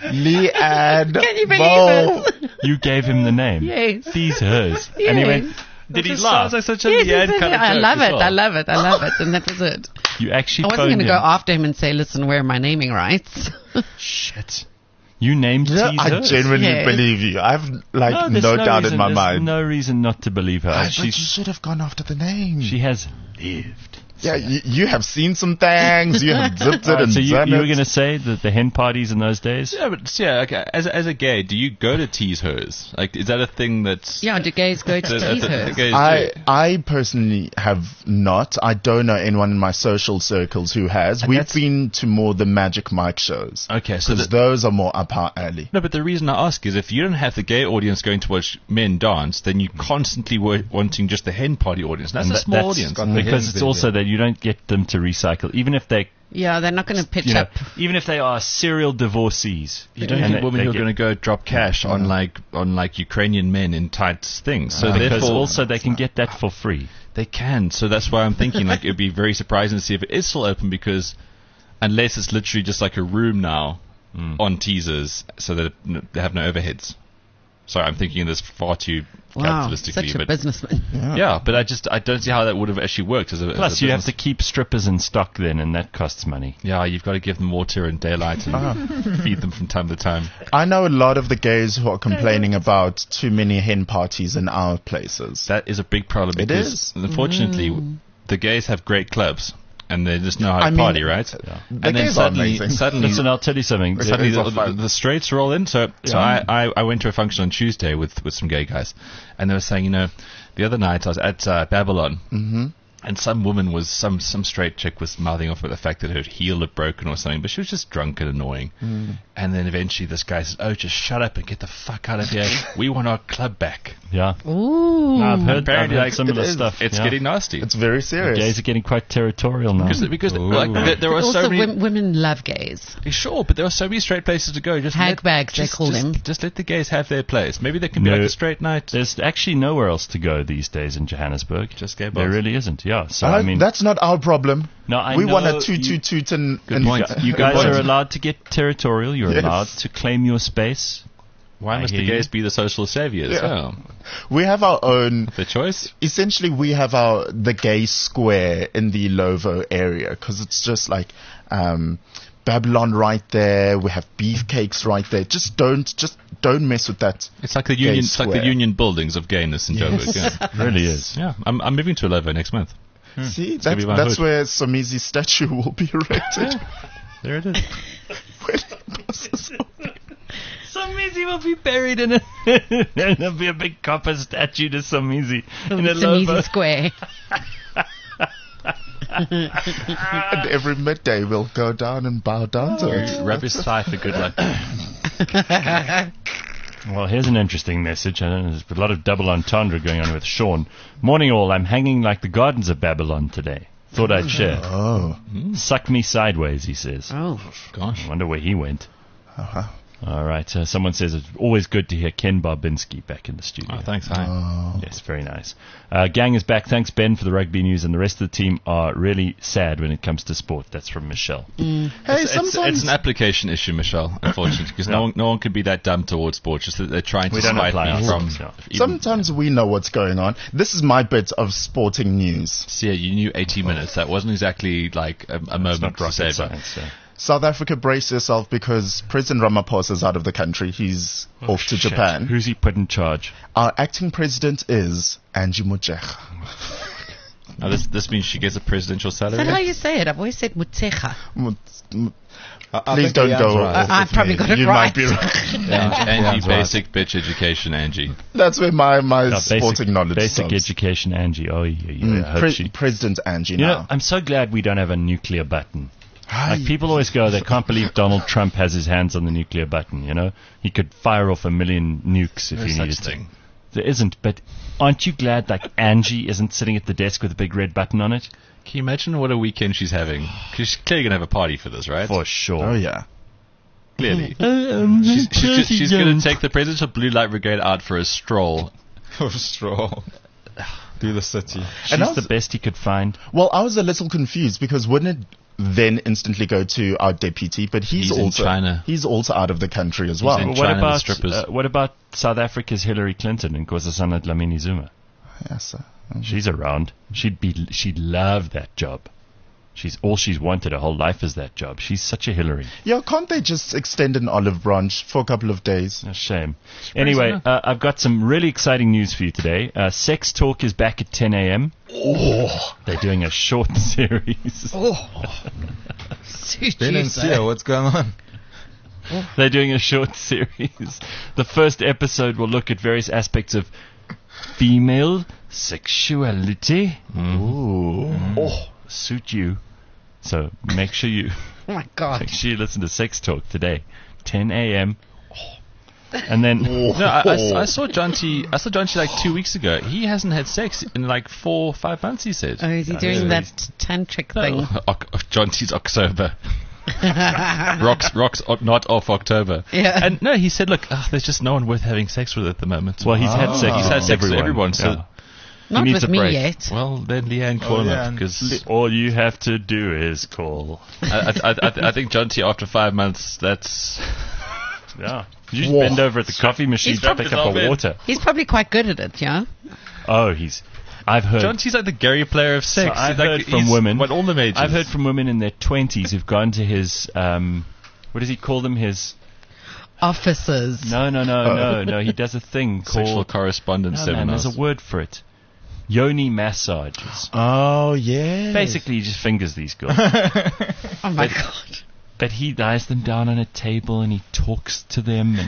Leanne. Can you believe Bo. it? You gave him the name. Yes. These hers. And he Yes. went, did he Just laugh? sounds like such a Yes, Leanne yes, kind of I joke love as it. well. I love it. I love it. And that was it. You actually I wasn't phoned going to go him. after him and say, listen, where are my naming rights? Shit. You named Yeah, Tease I hers. genuinely Yes. believe you. I have there's no doubt reason, in my there's mind. no reason not to believe her. But you She's, should have gone after the name. she has lived. Yeah, you have seen some things. You have zipped it Alright, and so you done were it. going to say that the hen parties in those days? Yeah, but yeah, okay. As a gay, do you go to tease hers? Like, is that a thing that's? Yeah, do gays go to that Tease the Hers? gays do? I personally have not. I don't know anyone in my social circles who has. And We've that's- been to more the Magic Mike shows. Okay, so Because those are more up our alley. no, but the reason I ask is if you don't have the gay audience going to watch men dance, then you constantly were wanting just the hen party audience. That's a small audience. got the Because hens it's there, also that you don't get them to recycle, even if they, Yeah, they're not going to pitch you know, up. even if they are serial divorcees. You don't And think women they who are get- going to go drop cash on like Ukrainian men in tight things. So because therefore, also they can get that for free. they can. So that's why I'm thinking like it'd be very surprising to see if it is still open because unless it's literally just like a room now on teasers, so that they have no overheads. Sorry, I'm thinking this far too Wow, capitalistically, such a but businessman. yeah, but I don't see how that would have actually worked as a Plus, as a you have to business. keep strippers in stock then, and that costs money. Yeah, you've got to give them water and daylight and feed them from time to time. I know a lot of the gays who are complaining about too many hen parties in our places. That is a big problem It because is. unfortunately the gays have great clubs and they just know how to I mean, party, right? The And then gays are suddenly, amazing. suddenly, Listen, I'll tell you something. suddenly gays are the, fun. the straights roll in. So I went to a function on Tuesday with some gay guys, and they were saying, you know, the other night I was at Babylon, And some woman was, some straight chick was mouthing off at the fact that her heel had broken or something, but she was just drunk and annoying. And then eventually this guy says, "Oh, just shut up and get the fuck out of here. We want our club back." Yeah. Ooh. No, I've heard Apparently, like, similar it is. stuff. It's yeah. getting nasty. It's very The serious. gays are getting quite territorial now. Because like, there are Also, so many... women love gays. Sure, but there are so many straight places to go. Just Hag bags, they call them. Just let the gays have their place. Maybe there can be No. like a straight night. There's actually nowhere else to go these days in Johannesburg. Just gay There bars. really isn't. Yeah. So I mean, that's not our problem. no, I We know want a you- toot and point. You guys point. are allowed to get territorial. You're Yes. allowed to claim your space. Why I must hear the you. gays be the social saviors? Yeah. We have our own. The choice? Essentially, we have the gay square in the Lovo area because it's just like Babylon right there. We have beefcakes right there. Just don't mess with that. It's like the Gay union. It's like the square. union buildings of gayness in Joburg. Yeah. It really is. Yeah, I'm moving to Lovo next month. See, gonna be my that's hood. where Somizi's statue will be erected. There it is. When he passes away. Somizi will be buried in a. There'll be a big copper statue to Somizi in a It's an easy Lovo. square. And every midday we'll go down and bow down to it. Rub his thigh for good luck. Well, here's an interesting message. I know there's a lot of double entendre going on with Sean. Morning all. I'm hanging like the gardens of Babylon today. Thought I'd share. Oh. Suck me sideways, he says. Oh. Gosh. Wonder where he went. Uh-huh. All right. Someone says it's always good to hear Ken Barbinski back in the studio. Oh, thanks. Hi. Yes, very nice. Gang is back. Thanks, Ben, for the rugby news. And the rest of the team are really sad when it comes to sport. That's from Michelle. Hey, It's sometimes an application issue, Michelle, unfortunately, because no one can be that dumb towards sports. Just that they're trying to We don't smite apply me ourselves, from. yeah. even- sometimes we know what's going on. This is my bit of sporting news. See, you knew 80 minutes. That wasn't exactly like a It's moment not to rocket savor. science. Yeah. South Africa, brace yourself because President Ramaphosa is out of the country. He's off to Shit. Japan. Who's he put in charge? Our acting president is Angie Motshekga. Now, this means she gets a presidential Is that salary. how you say it? I've always said Mutsecha. Please don't go. I've probably got it You right. might be right. Angie, basic bitch education, Angie. That's where my No, sporting knowledge basic stops. education, Angie. Oh, yeah. I hope she. President Angie You know, now. I'm so glad we don't have a nuclear button. Like people always go, they can't believe Donald Trump has his hands on the nuclear button. You know, he could fire off 1 million nukes if There's he such needed to. thing. There isn't, but aren't you glad like Angie isn't sitting at the desk with a big red button on it? Can you imagine what a weekend she's having? 'Cause she's clearly going to have a party for this, right? For sure. Oh yeah. Clearly. She's going to take the presidential blue light brigade out for a stroll. Stroll. Do the city. She's And I was- the best he could find. Well, I was a little confused because wouldn't it then instantly go to our deputy? But he's He's in also China. He's also out of the country as well. in What China, the about strippers. what about South Africa's Hillary Clinton and Nkosazana Dlamini Zuma? Yes, sir. She's around. She'd love that job. She's wanted her whole life is that job. She's such a Hillary. Yeah, can't they just extend an olive branch for a couple of days? A shame. Anyway, I've got some really exciting news for you today. Sex Talk is back at 10 a.m. Oh, they're doing a short series. Suit Ben you, and sir. Sia, what's going on? They're doing a short series. The first episode will look at various aspects of female sexuality. Ooh. Oh, suit you. So make sure you Oh my God. listen to Sex Talk today, 10 a.m. And then No, I saw John T. Like 2 weeks ago. He hasn't had sex in like 4 or 5 months. He said. Oh, is he doing that tantric thing? John T's October. Rocks not off October. Yeah. And no, he said, look, there's just no one worth having sex with at the moment. well, he's had sex. He's had sex with everyone. Yeah. So, Not needs with a me break. yet. well, then Leanne call him up Leanne. because All you have to do is call. I think John T. After 5 months, that's Yeah. You just bend over at the coffee machine He's to probably pick up a water. He's probably quite good at it, yeah? Oh, I've heard. John T's like the Gary Player of sex. So I've Like, heard from he's women. won all the majors. I've heard from women in their 20s who've gone to his, what does he call them? His, Officers. no. He does a thing sexual called, correspondence no, man, seminars. there's a word for it. Yoni massages. Oh yeah. Basically, he just fingers these girls. Oh my God. But he lies them down on a table and he talks to them and he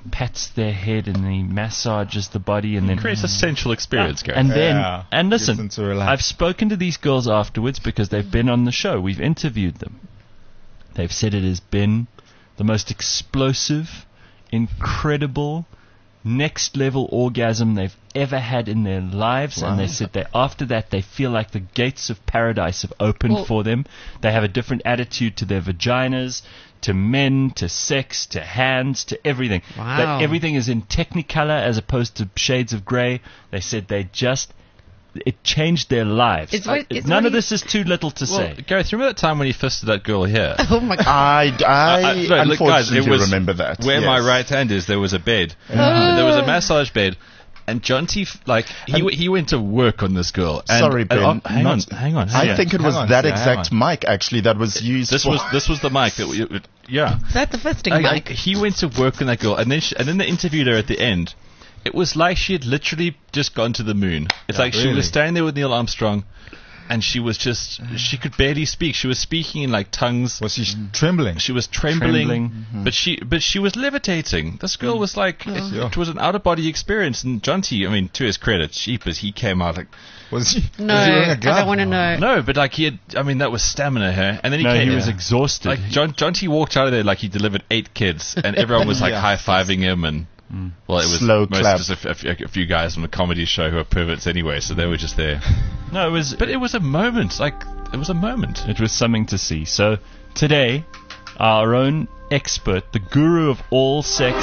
pats their head and he massages the body and then Creates a sensual experience, Gary. and then Yeah. and Gets listen, them to relax. I've spoken to these girls afterwards because they've been on the show. We've interviewed them. They've said it has been the most explosive, incredible, next level orgasm they've ever had in their lives. And they said that after that they feel like the gates of paradise have opened for them. They have a different attitude to their vaginas, to men, to sex, to hands, to everything. Wow. That everything is in technicolor as opposed to shades of grey. They said it changed their lives. It's what- it's None what of this is too little to Well, say. Gareth, remember that time when he fisted that girl here? Oh my God. I Look, guys, unfortunately it was remember that. Where my yes. right hand is, there was a bed. There was a massage bed. And John T, he went to work on this girl. And, Sorry, and- Ben. hang on. I think it was Hang on, that hang exact on. mic actually that was used. This was the mic that we, yeah. Is that the fisting mic? He went to work on that girl, and then they interviewed her at the end. It was like she had literally just gone to the moon. It's like she really? was standing there with Neil Armstrong, and she could barely speak. She was speaking in like tongues. Was she trembling? She was trembling. But she was levitating. This girl was like, it was an out of body experience. And John T, I mean, to his credit, cheapers, he came out like, Was he? No, was he wearing a I glove? don't want to know. no, but like that was stamina here. And then He was exhausted. like John T walked out of there like he delivered 8 kids, and everyone was like high-fiving him and. Well, it was Slow mostly clap. just a few guys from a comedy show who are perverts anyway, so they were just there. No, it was. But it was a moment. It was a moment. It was something to see. So today, our own expert, the guru of all sex,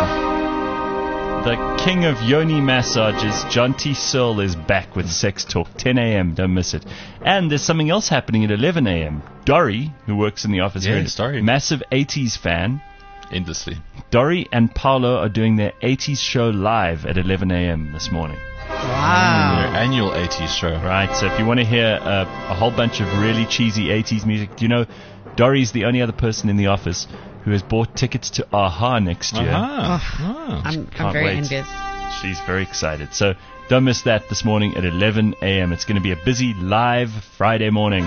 the king of yoni massages, John T. Searle, is back with Sex Talk, 10 a.m. Don't miss it. And there's something else happening at 11 a.m. Dory, who works in the office here, Yes, Dory. massive 80s fan. Endlessly. Dory and Paolo are doing their 80s show live at 11 a.m. this morning. Wow. Their annual 80s show. Right, so if you want to hear a whole bunch of really cheesy 80s music, do you know Dory's the only other person in the office who has bought tickets to Aha next year. I'm Can't very wait. envious. She's very excited. So don't miss that this morning at 11 a.m. It's going to be a busy live Friday morning.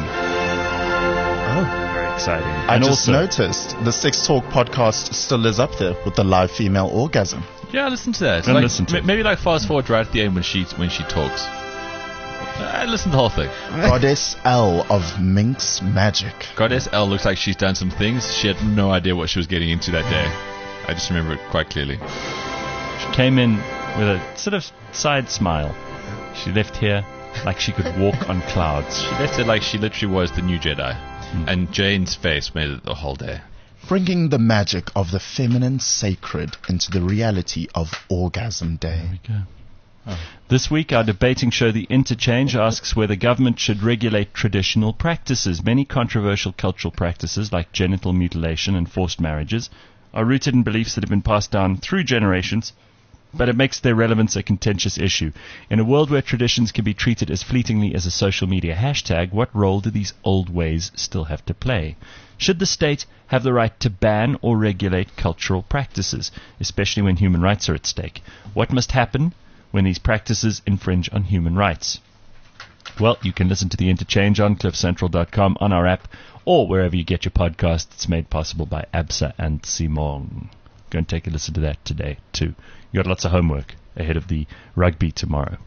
Very exciting. I and just also, noticed the Sex Talk podcast still is up there with the live female orgasm. Yeah, listen to that. And Like, listen to it. maybe like fast forward right at the end when she talks. Listen to the whole thing. Goddess L of Minx Magic. Goddess L looks like she's done some things. She had no idea what she was getting into that day. I just remember it quite clearly. she came in with a sort of side smile. She left here like she could walk on clouds. She left it like she literally was the new Jedi. And Jane's face made it the whole day. Bringing the magic of the feminine sacred into the reality of Orgasm Day. This week, our debating show, The Interchange, asks whether government should regulate traditional practices. Many controversial cultural practices, like genital mutilation and forced marriages, are rooted in beliefs that have been passed down through generations, but it makes their relevance a contentious issue. In a world where traditions can be treated as fleetingly as a social media hashtag, what role do these old ways still have to play? Should the state have the right to ban or regulate cultural practices, especially when human rights are at stake? What must happen when these practices infringe on human rights? Well, you can listen to The Interchange on cliffcentral.com, on our app, or wherever you get your podcasts. It's made possible by Absa and Simon. Go and take a listen to that today, too. You got lots of homework ahead of the rugby tomorrow.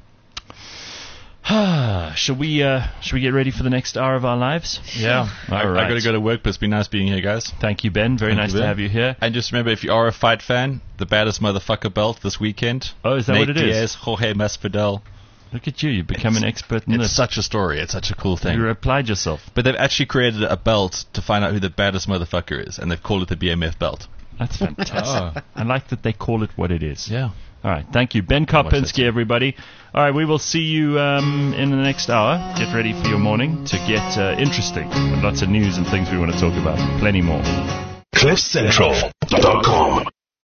Shall we get ready for the next hour of our lives? Yeah. I All right. got to go to work, but it's been nice being here, guys. Thank you, Ben. Very Thank nice you, to Ben. have you here. And just remember, if you are a fight fan, the baddest motherfucker belt this weekend. Oh, is that Nate what it is? Diaz, Jorge Masvidal. Look at you. You've become an expert in It's this. such a story. It's such a cool thing. You applied yourself. But they've actually created a belt to find out who the baddest motherfucker is, and they've called it the BMF belt. That's fantastic. I like that they call it what it is. Yeah. All right. Thank you. Ben Karpinski, everybody. All right. We will see you in the next hour. Get ready for your morning to get interesting with lots of news and things we want to talk about. Plenty more. CliffCentral.com